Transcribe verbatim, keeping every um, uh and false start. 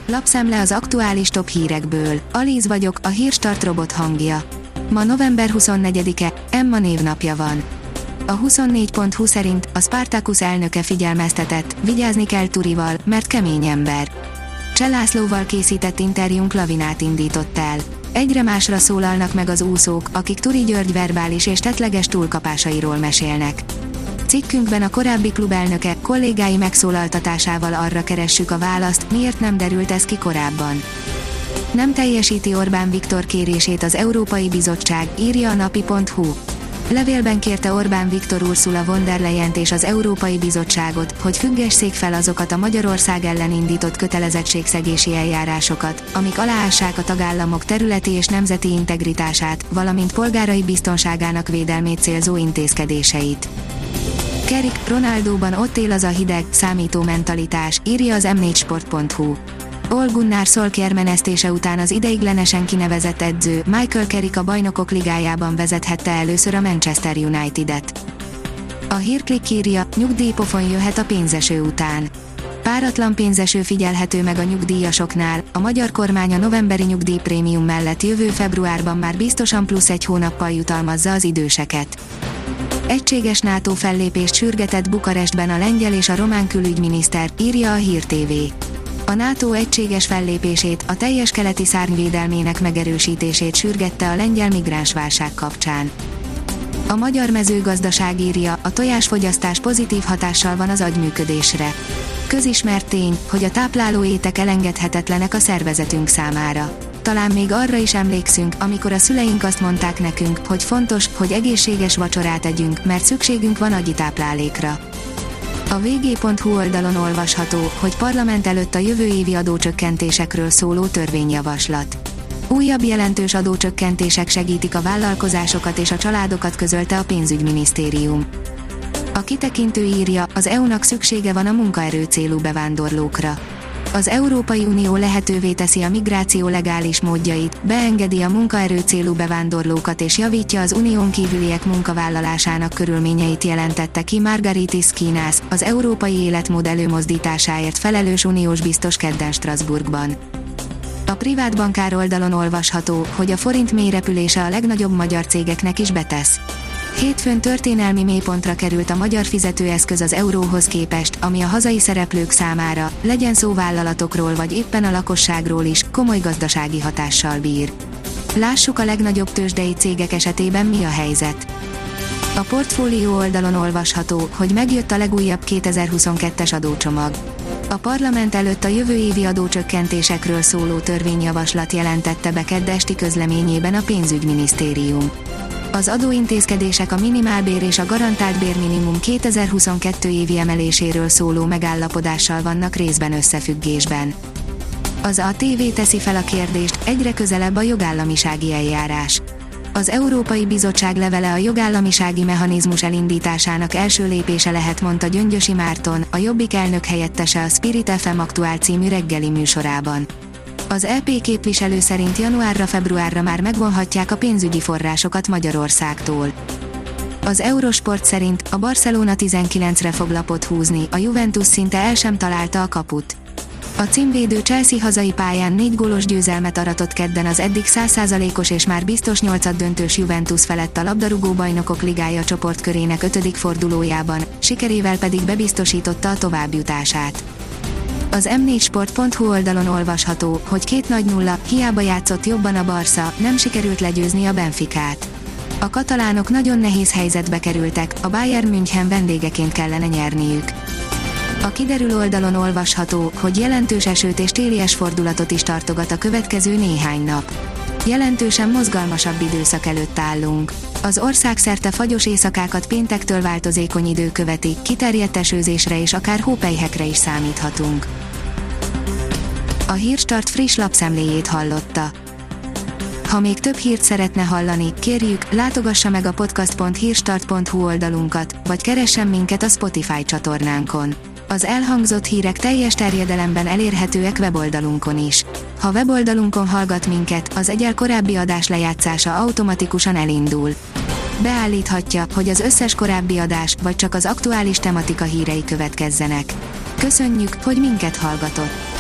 Lapszemle az aktuális top hírekből. Alíz vagyok, a Hírstart robot hangja. Ma november huszonnegyedike, Emma névnapja van. A huszonnégy pont hu szerint a Spartacus elnöke figyelmeztetett, vigyázni kell Turival, mert kemény ember. Cseh Lászlóval készített interjúnk lavinát indított el. Egyre másra szólalnak meg az úszók, akik Turi György verbális és tettleges túlkapásairól mesélnek. Cikkünkben a korábbi klubelnöke, kollégái megszólaltatásával arra keressük a választ, miért nem derült ez ki korábban. Nem teljesíti Orbán Viktor kérését az Európai Bizottság, írja a napi pont hu. Levélben kérte Orbán Viktor Ursula von der Leyent és az Európai Bizottságot, hogy függesszék fel azokat a Magyarország ellen indított kötelezettségszegési eljárásokat, amik aláássák a tagállamok területi és nemzeti integritását, valamint polgárai biztonságának védelmét célzó intézkedéseit. Kerik, Ronaldóban ott él az a hideg, számító mentalitás, írja az em négy sport pont hu. Ole Gunnar Solskjaer menesztése után az ideiglenesen kinevezett edző, Michael Carrick a Bajnokok Ligájában vezethette először a Manchester United-et. A Hírklik írja, nyugdíjpofon jöhet a pénzeső után. Páratlan pénzeső figyelhető meg a nyugdíjasoknál, a magyar kormány a novemberi nyugdíjprémium mellett jövő februárban már biztosan plusz egy hónappal jutalmazza az időseket. Egységes NATO fellépést sürgetett Bukarestben a lengyel és a román külügyminiszter, írja a Hír té vé. A NATO egységes fellépését, a teljes keleti szárny védelmének megerősítését sürgette a lengyel migránsválság kapcsán. A magyar mezőgazdaság írja, a tojásfogyasztás pozitív hatással van az agyműködésre. Közismert tény, hogy a tápláló étek elengedhetetlenek a szervezetünk számára. Talán még arra is emlékszünk, amikor a szüleink azt mondták nekünk, hogy fontos, hogy egészséges vacsorát együnk, mert szükségünk van agyi táplálékra. A vé gé pont hu oldalon olvasható, hogy parlament előtt a jövő évi adócsökkentésekről szóló törvényjavaslat. Újabb jelentős adócsökkentések segítik a vállalkozásokat és a családokat, közölte a pénzügyminisztérium. A kitekintő írja, az é u-nak szüksége van a munkaerő célú bevándorlókra. Az Európai Unió lehetővé teszi a migráció legális módjait, beengedi a munkaerő célú bevándorlókat és javítja az unión kívüliek munkavállalásának körülményeit, jelentette ki Margaritis Skinas, az európai életmód előmozdításáért felelős uniós biztos kedden Strasbourgban. A privát bankár oldalon olvasható, hogy a forint mélyrepülése a legnagyobb magyar cégeknek is betesz. Hétfőn történelmi mélypontra került a magyar fizetőeszköz az euróhoz képest, ami a hazai szereplők számára, legyen szó vállalatokról vagy éppen a lakosságról is, komoly gazdasági hatással bír. Lássuk a legnagyobb tőzsdei cégek esetében mi a helyzet. A portfólió oldalon olvasható, hogy megjött a legújabb kétezer-huszonkettes adócsomag. A parlament előtt a jövő évi adócsökkentésekről szóló törvényjavaslat jelentette be kedd esti közleményében a pénzügyminisztérium. Az adóintézkedések a minimálbér és a garantált bérminimum kétezer-huszonkettő évi emeléséről szóló megállapodással vannak részben összefüggésben. Az á té vé teszi fel a kérdést, egyre közelebb a jogállamisági eljárás. Az Európai Bizottság levele a jogállamisági mechanizmus elindításának első lépése lehet, mondta Gyöngyösi Márton, a Jobbik elnök helyettese a Spirit ef em Aktuál című reggeli műsorában. Az é pé képviselő szerint januárra-februárra már megvonhatják a pénzügyi forrásokat Magyarországtól. Az Eurosport szerint a Barcelona tizenkilencre fog lapot húzni, a Juventus szinte el sem találta a kaput. A címvédő Chelsea hazai pályán négy gólos győzelmet aratott kedden az eddig száz százalékos és már biztos nyolcaddöntős Juventus felett a labdarúgó bajnokok ligája csoportkörének ötödik fordulójában, sikerével pedig bebiztosította a továbbjutását. Az em négy sport pont hu oldalon olvasható, hogy két nagy nulla, hiába játszott jobban a Barca, nem sikerült legyőzni a Benficát. A katalánok nagyon nehéz helyzetbe kerültek, a Bayern München vendégeként kellene nyerniük. A kiderül oldalon olvasható, hogy jelentős esőt és télies fordulatot is tartogat a következő néhány nap. Jelentősen mozgalmasabb időszak előtt állunk. Az országszerte fagyos éjszakákat péntektől változékony idő követi, kiterjedt esőzésre és akár hópelyhekre is számíthatunk. A Hírstart friss lapszemléjét hallotta. Ha még több hírt szeretne hallani, kérjük, látogassa meg a podcast pont hírstart pont hu oldalunkat, vagy keressen minket a Spotify csatornánkon. Az elhangzott hírek teljes terjedelemben elérhetőek weboldalunkon is. Ha weboldalunkon hallgat minket, az egyel korábbi adás lejátszása automatikusan elindul. Beállíthatja, hogy az összes korábbi adás, vagy csak az aktuális tematika hírei következzenek. Köszönjük, hogy minket hallgatott!